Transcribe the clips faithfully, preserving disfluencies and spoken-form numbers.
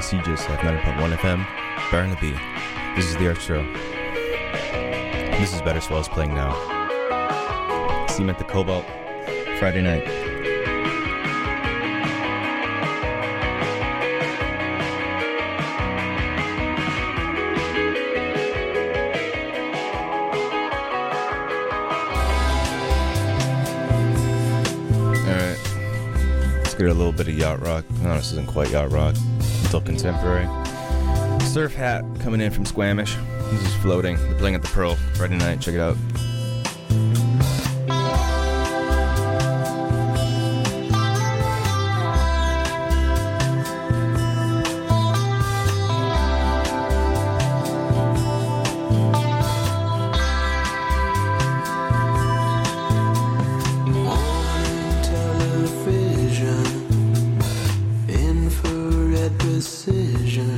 Sieges at ninety point one F M, Barnaby. This is the Art Show. This is Better Swells playing now. Cement the Cobalt, Friday night. A little bit of yacht rock. No, this isn't quite yacht rock. Until contemporary. Surf Hat coming in from Squamish. This is Floating. They're playing at the Pearl Friday night. Check it out.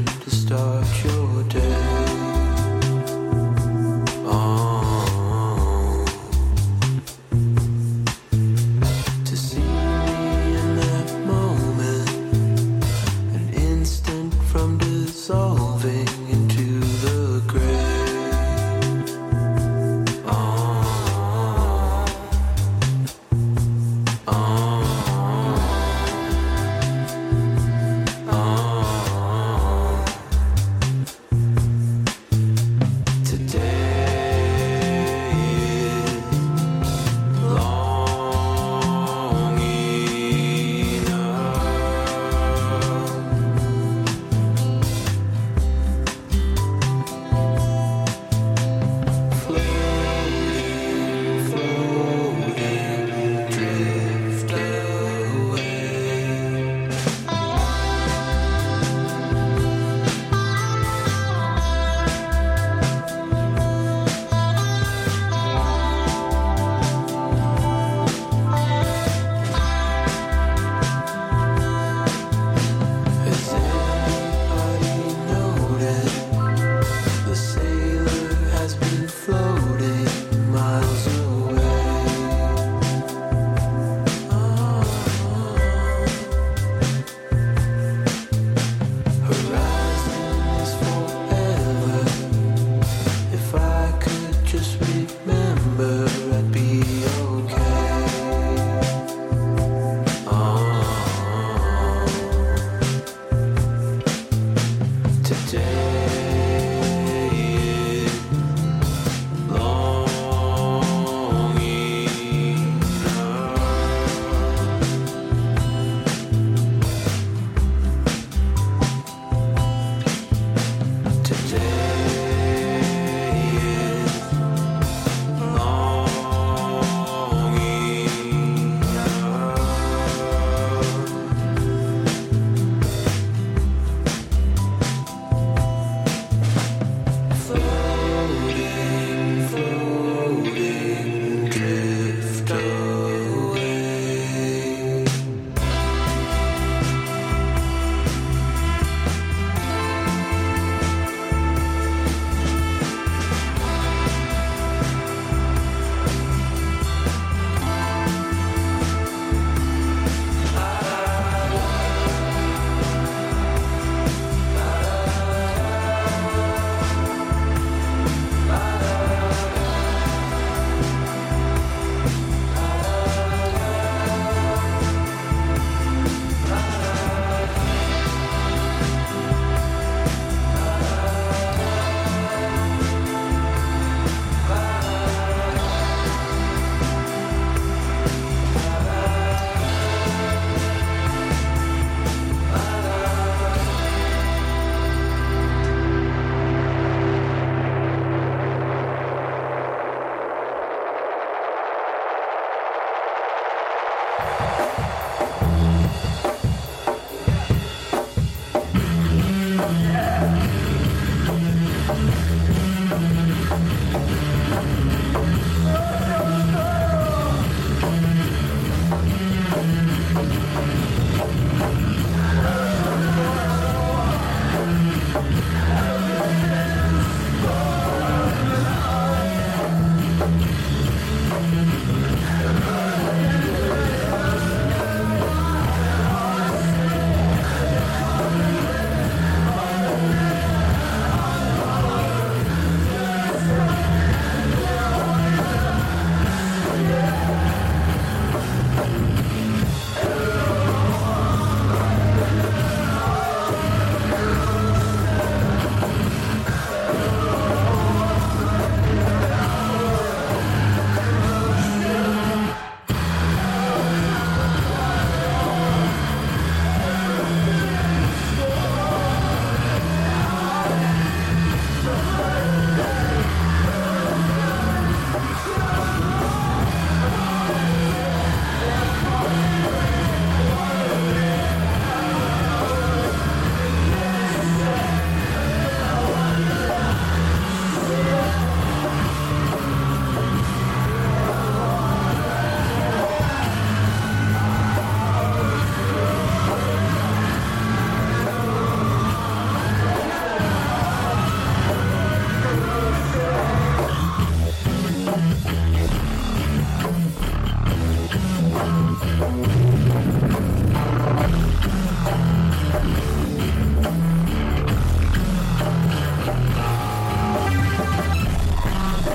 Start your day. Oh.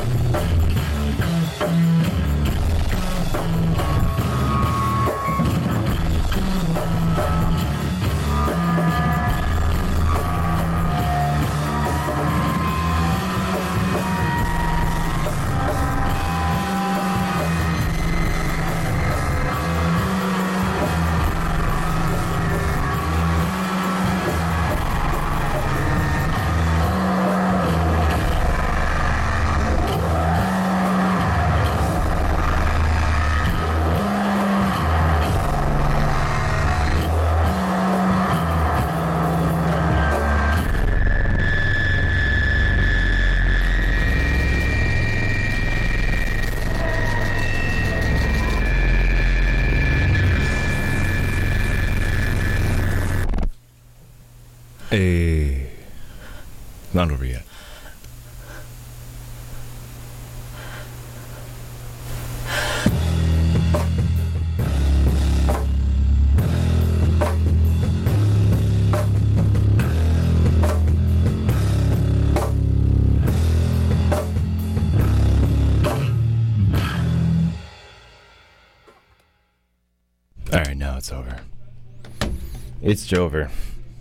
Hey, not over yet. All right, now it's over. It's Jover.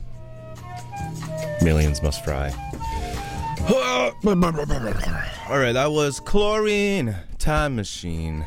Millions must fry. Alright, that was Chlorine Time Machine.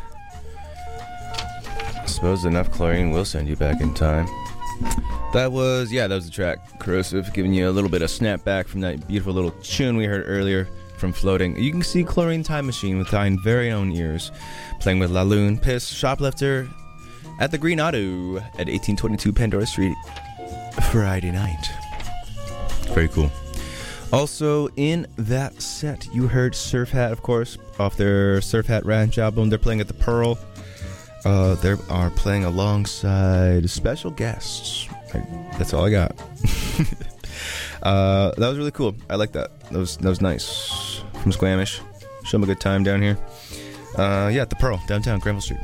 I suppose enough chlorine will send you back in time. That was, yeah, that was the track Corrosive, giving you a little bit of snapback from that beautiful little tune we heard earlier from Floating. You can see Chlorine Time Machine with thine very own ears, playing with La Lune, Piss, Shoplifter at the Green Auto at eighteen twenty-two Pandora Street, Friday night. Very cool. Also, in that set, you heard Surf Hat, of course, off their Surf Hat Ranch album. They're playing at the Pearl. Uh, they are playing alongside special guests. I, that's all I got. uh, that was really cool. I like that. That was that was nice. From Squamish. Show them a good time down here. Uh, yeah, at the Pearl, downtown Granville Street.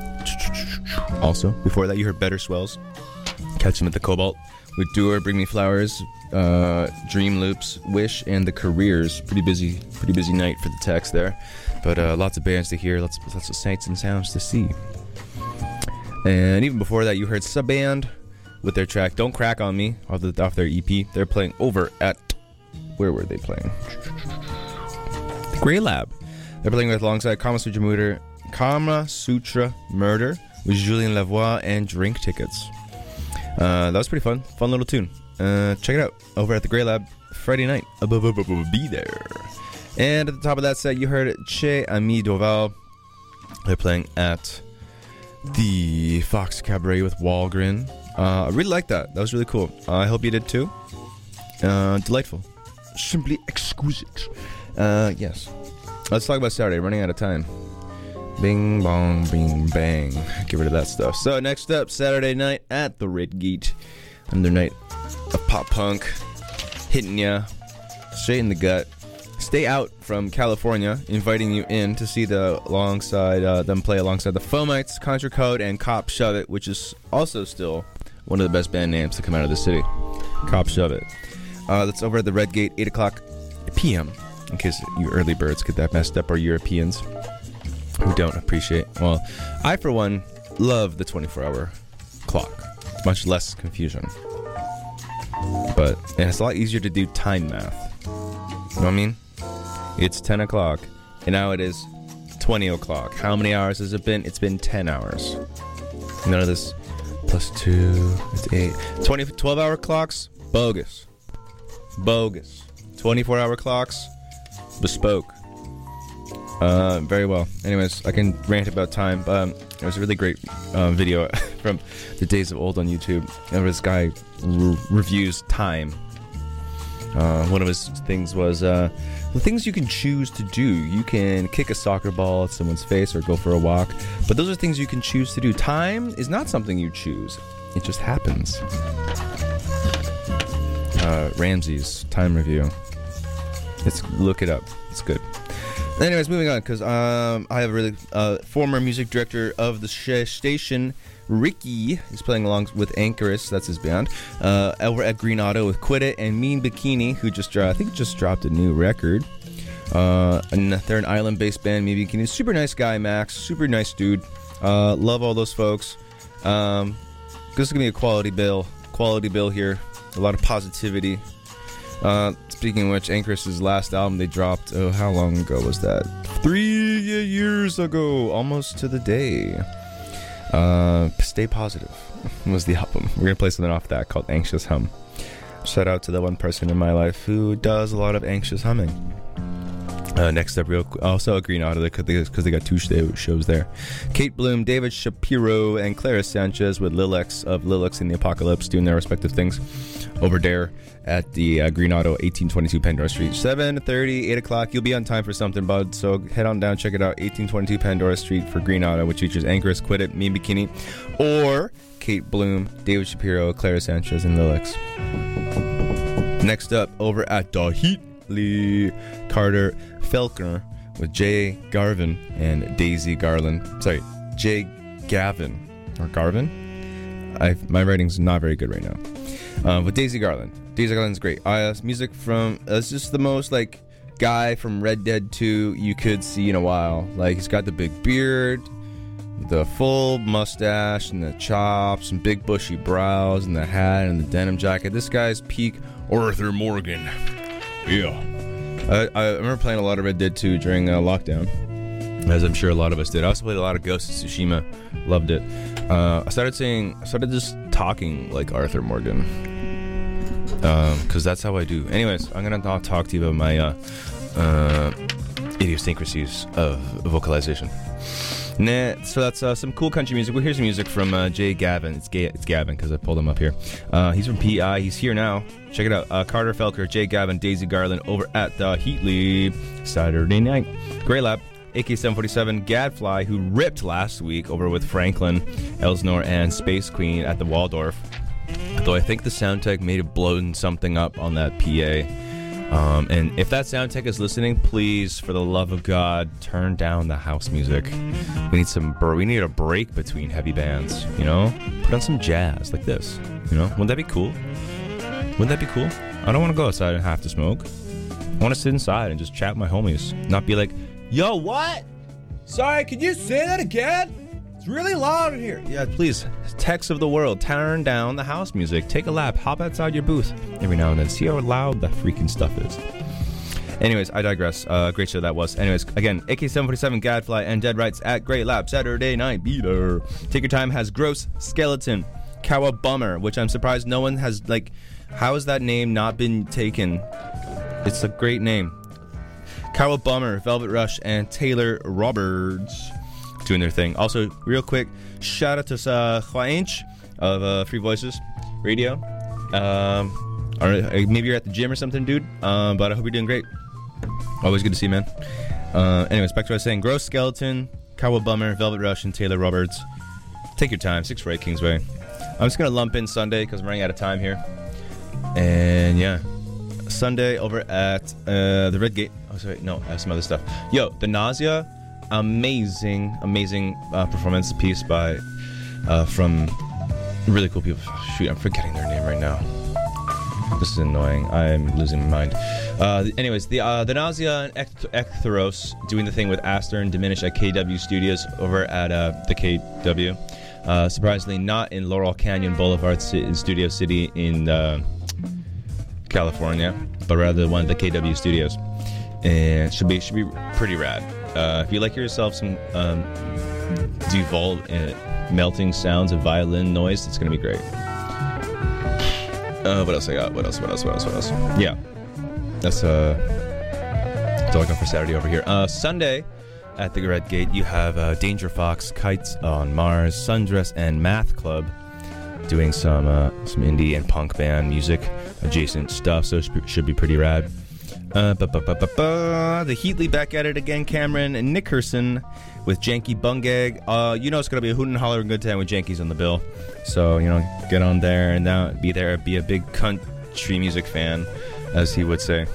Also, before that, you heard Better Swells. Catch them at the Cobalt with Doer, Bring Me Flowers, uh, Dream Loops, Wish, and The Careers. Pretty busy, pretty busy night for the text there, but uh, lots of bands to hear, lots, lots of sights and sounds to see. And even before that, you heard Subband with their track "Don't Crack on Me" off, the, off their E P. They're playing over at, where were they playing? The Grey Lab. They're playing with alongside Kama Sutra Murder, Kama Sutra Murder with Julien Lavoie and Drink Tickets. Uh, that was pretty fun. Fun little tune. Uh, check it out over at the Grey Lab Friday night. Be there. And at the top of that set, you heard Che Ami Doval. They're playing at the Fox Cabaret with Walgren. Uh, I really like that. That was really cool. Uh, I hope you did too. Uh, delightful. Simply exquisite. Uh, yes. Let's talk about Saturday. Running out of time. Bing, bong, bing, bang. Get rid of that stuff. So next up, Saturday night at the Red Gate. Another night of pop punk. Hitting ya. Straight in the gut. Stay Out from California. Inviting you in to see the alongside uh, them play alongside the Fomites, Contra Code, and Cop Shove It, which is also still one of the best band names to come out of the city. Cop Shove It. Uh, that's over at the Red Gate, eight o'clock p.m. In case you early birds get that messed up, or Europeans who don't appreciate. Well, I, for one, love the twenty-four hour clock. Much less confusion. But and it's a lot easier to do time math. You know what I mean? It's ten o'clock, and now it is twenty o'clock. How many hours has it been? It's been ten hours. None of this plus two, it's eight. twenty, twelve hour clocks, bogus. Bogus. twenty-four hour clocks, bespoke. Uh, very well. Anyways, I can rant about time. Um, it was a really great uh, video from the days of old on YouTube. And this guy re- reviews time. Uh, one of his things was uh, the things you can choose to do. You can kick a soccer ball at someone's face or go for a walk. But those are things you can choose to do. Time is not something you choose. It just happens. Uh, Ramsey's time review. It's look it up. It's good. Anyways, moving on, because um, I have a really uh, former music director of the sh- station, Ricky, is playing along with Anchorus, that's his band, uh, over at Green Auto with Quit It, and Mean Bikini, who just, uh, I think just dropped a new record. Uh, and they're an island-based band. Maybe can super nice guy, Max. Super nice dude. Uh, love all those folks. Um, this is gonna be a quality bill. Quality bill here. A lot of positivity. Uh, speaking of which, Anchoress's last album they dropped. Oh, how long ago was that? Three years ago, almost to the day. Uh, Stay Positive was the album. We're gonna play something off that called Anxious Hum. Shout out to the one person in my life who does a lot of anxious humming. Uh, next up, real quick, also Green Auto because they, they got two shows there. Kate Bloom, David Shapiro, and Clara Sanchez with Lilex of Lilex and the Apocalypse doing their respective things over there at the uh, Green Auto, eighteen twenty-two Pandora Street. seven thirty, eight o'clock. You'll be on time for something, bud. So head on down, check it out. eighteen twenty-two Pandora Street for Green Auto, which features Anchoress, Quit It, Me and Bikini, or Kate Bloom, David Shapiro, Clara Sanchez, and Lilex. Next up, over at the Heatley, Carter Felker with Jay Garvin and Daisy Garland. Sorry, Jay Gavin or Garvin. I my writing's not very good right now. Uh, with Daisy Garland. Daisy Garland's great. Uh, music from uh, it's just the most like guy from Red Dead two you could see in a while. Like he's got the big beard, the full mustache, and the chops, and big bushy brows, and the hat, and the denim jacket. This guy's peak Arthur Morgan. Yeah. Uh, I remember playing a lot of Red Dead two during uh, lockdown, as I'm sure a lot of us did. I also played a lot of Ghost of Tsushima. Loved it. Uh, I started saying, I started just talking like Arthur Morgan, because um, that's how I do. Anyways, I'm gonna not talk to you about my uh, uh, idiosyncrasies of vocalization. Nah, so that's uh, some cool country music. Well, here's some music from uh, Jay Gavin. It's, Ga- it's Gavin because I pulled him up here. Uh, he's from P I. He's here now. Check it out. Uh, Carter Felker, Jay Gavin, Daisy Garland over at the Heatley Saturday night. Grey Lab, A K seven forty-seven, Gadfly, who ripped last week over with Franklin, Elsnor, and Space Queen at the Waldorf. Though I think the sound tech may have blown something up on that P A. Um, and if that sound tech is listening, please, for the love of God, turn down the house music. We need some. We need a break between heavy bands. You know, put on some jazz like this. You know, wouldn't that be cool? Wouldn't that be cool? I don't want to go outside and have to smoke. I want to sit inside and just chat with my homies. Not be like, yo, what? Sorry, could you say that again? It's really loud in here. Yeah, please. Techs of the world, turn down the house music. Take a lap. Hop outside your booth every now and then. See how loud the freaking stuff is. Anyways, I digress. Uh, great show that was. Anyways, again, A K seven forty-seven, Gadfly, and Dead Rights at Great Lab Saturday night. Be there. Take Your Time has Gross Skeleton, Cowabummer, which I'm surprised no one has, like, how has that name not been taken? It's a great name. Cowabummer, Velvet Rush, and Taylor Roberts doing their thing. Also, real quick, shout out to uh, Hwainch of uh, Free Voices Radio. Um, or maybe you're at the gym or something, dude. Um, but I hope you're doing great. Always good to see you, man. Uh, anyways, back to what I was saying. Gross Skeleton, Cowabummer, Velvet Rush, and Taylor Roberts. Take your time. six forty-eight Kingsway. I'm just going to lump in Sunday because I'm running out of time here. And yeah. Sunday over at uh, the Red Gate. Oh, sorry. No, I have some other stuff. Yo, The Nausea. Amazing, amazing uh, performance piece by uh, from really cool people. Shoot, I'm forgetting their name right now. This is annoying. I'm losing my mind. Uh, anyways, the uh, the Nausea and Ektheros doing the thing with Aster and Diminish at K W Studios over at uh, the K W. Uh, surprisingly, not in Laurel Canyon Boulevard C- Studio City in uh, California, but rather one of the K W Studios. And should be should be pretty rad. Uh, if you like yourself some um, devolved uh, melting sounds of violin noise, it's gonna be great. Uh, what else I got? What else? What else? What else? What else? Yeah, that's uh, that's all I got for Saturday over here. Uh, Sunday at the Red Gate, you have uh, Danger Fox, Kites on Mars, Sundress, and Math Club doing some uh, some indie and punk band music adjacent stuff. So it should be, should be pretty rad. Uh, ba, ba, ba, ba, ba. The Heatley back at it again. Cameron and Nickerson with Janky Bungag. Uh, you know it's gonna be a hoot and holler and good time with Janky's on the bill. So you know, get on there and now be there. Be a big country music fan, as he would say.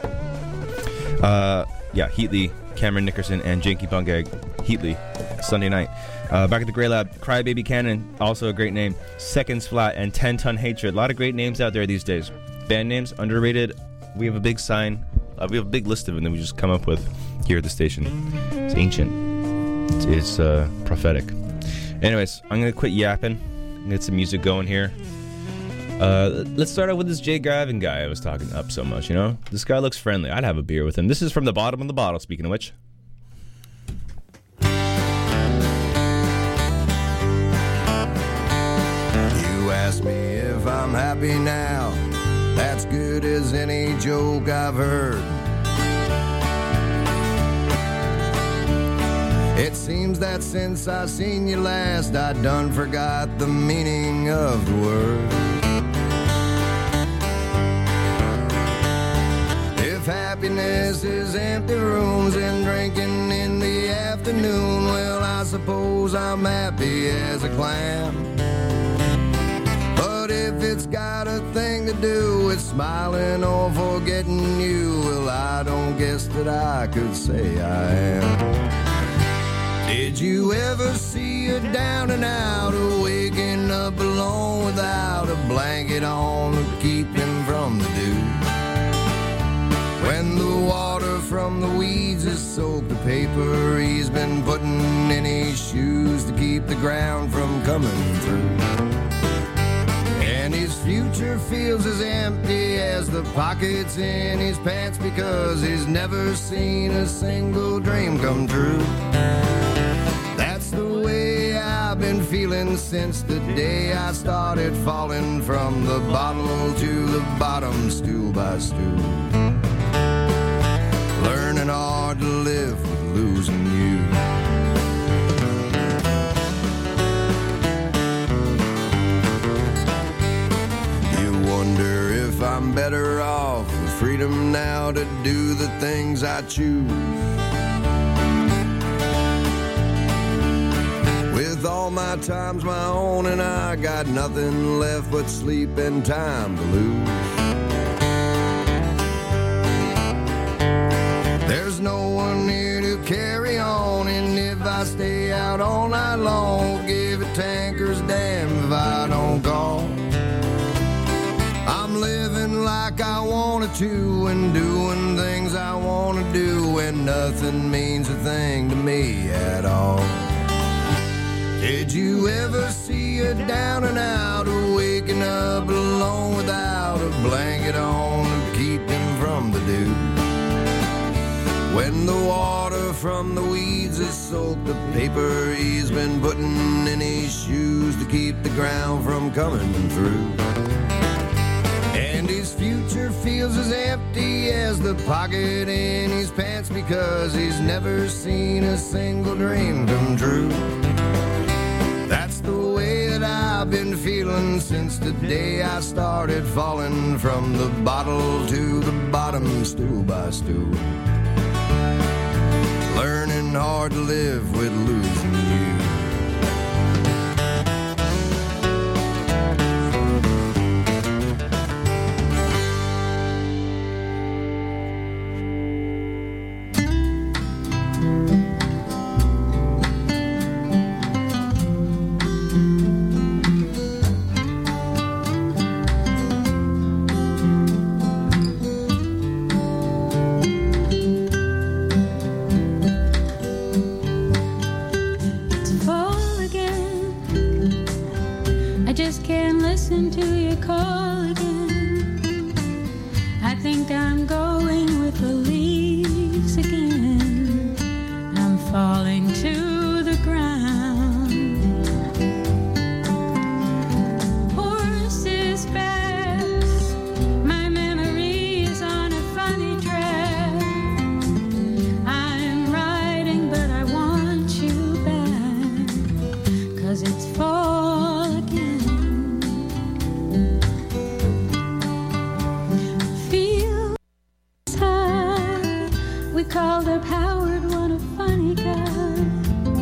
Uh, yeah, Heatley, Cameron Nickerson, and Janky Bungag. Heatley, Sunday night. Uh, back at the Grey Lab, Crybaby Cannon, also a great name. Seconds Flat and ten Ton Hatred. A lot of great names out there these days. Band names underrated. We have a big sign Uh, we have a big list of them that we just come up with here at the station. It's ancient. It's, it's uh, prophetic. Anyways, I'm going to quit yapping and get some music going here. Uh, let's start out with this Jay Gavin guy I was talking up so much, you know? This guy looks friendly. I'd have a beer with him. This is from the bottom of the bottle, speaking of which. You ask me if I'm happy now. That's good as any joke I've heard. It seems that since I seen you last, I done forgot the meaning of the word. If happiness is empty rooms and drinking in the afternoon, well, I suppose I'm happy as a clam. But if it's got a thing to do with smiling or forgetting you, well, I don't guess that I could say I am. Did you ever see a down and out, or waking up alone without a blanket on to keep him from the dew? When the water from the weeds has soaked the paper he's been putting in his shoes to keep the ground from coming through. And his future feels as empty as the pockets in his pants because he's never seen a single dream come true. That's the way I've been feeling since the day I started falling from the bottle to the bottom, stool by stool. Learning hard to live with losing you. You wonder if I'm better off with freedom now to do the things I choose. With all my time's my own and I got nothing left but sleep and time to lose. There's no one here to carry on, and if I stay out all night long, give a tanker's damn if I don't call. I'm living like I wanted to and doing things I want to do, and nothing means a thing to me at all. Did you ever see a down and out, or waking up alone without a blanket on to keep him from the dew? When the water from the weeds has soaked the paper he's been putting in his shoes to keep the ground from coming through. And his future feels as empty as the pocket in his pants because he's never seen a single dream come true. That's the way that I've been feeling since the day I started falling from the bottle to the bottom, stool by stool. Learning hard to live with losing you. Called up Howard, what a funny guy.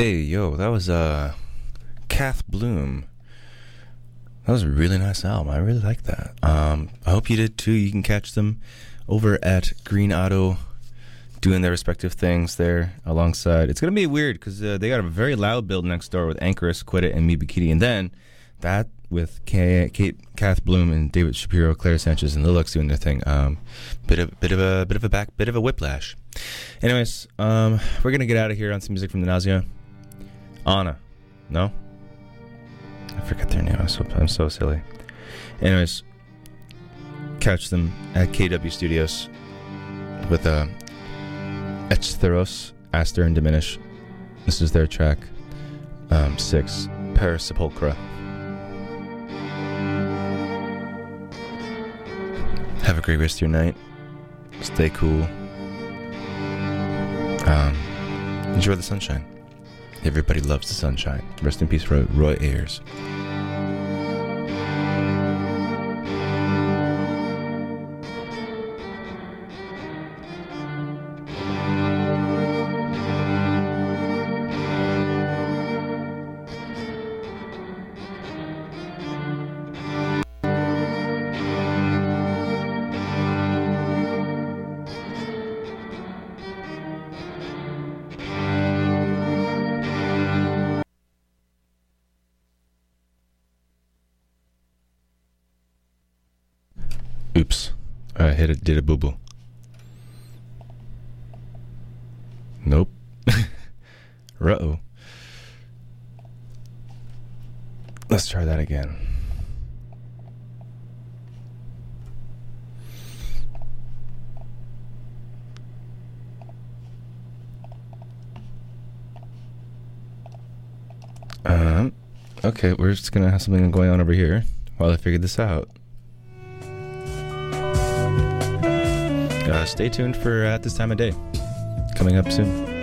Hey, yo, that was uh, Kath Bloom. That was a really nice album. I really like that. Um, I hope you did too. You can catch them over at Green Otto doing their respective things there alongside. It's going to be weird because uh, they got a very loud build next door with Anchoress, Quit It, and Me Bikini. And then that with Kate, Kate, Kath Bloom and David Shapiro, Claire Sanchez, and Lilux doing their thing. Um, bit of bit of a bit of a back, bit of a whiplash. Anyways, um, we're going to get out of here on some music from the Nausea. Anna. No? I forget their name. I'm so, I'm so silly. Anyways, catch them at K W Studios with uh, Echtheros, Aster, and Diminish. This is their track um, six, Parasepulchra. Have a great rest of your night. Stay cool. Um, enjoy the sunshine. Everybody loves the sunshine. Rest in peace, Roy, Roy Ayers. Oops. I hit it, did a boo-boo. Nope. Uh-oh. Let's try that again. Um, okay, we're just gonna have something going on over here while I figure this out. Uh, stay tuned for At This Time of Day, coming up soon.